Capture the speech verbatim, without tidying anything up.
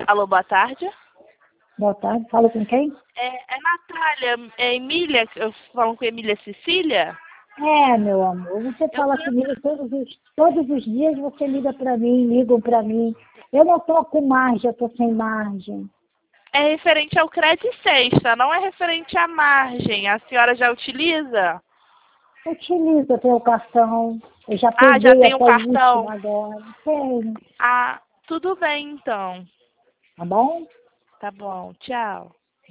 Alô, boa tarde. Boa tarde, fala com quem? É, é Natália, é Emília, eu falo com Emília Cecília? É, meu amor, você Eu fala comigo todos os, todos os dias, você liga pra mim, ligam pra mim. Eu não tô com margem, eu tô sem margem. É referente ao crédito sexta, não é referente à margem. A senhora já utiliza? Utilizo, eu tenho o cartão, eu já Ah, já peguei tem um até o último cartão? agora. Tenho, Ah, tudo bem então. tá bom? Tá bom, tchau.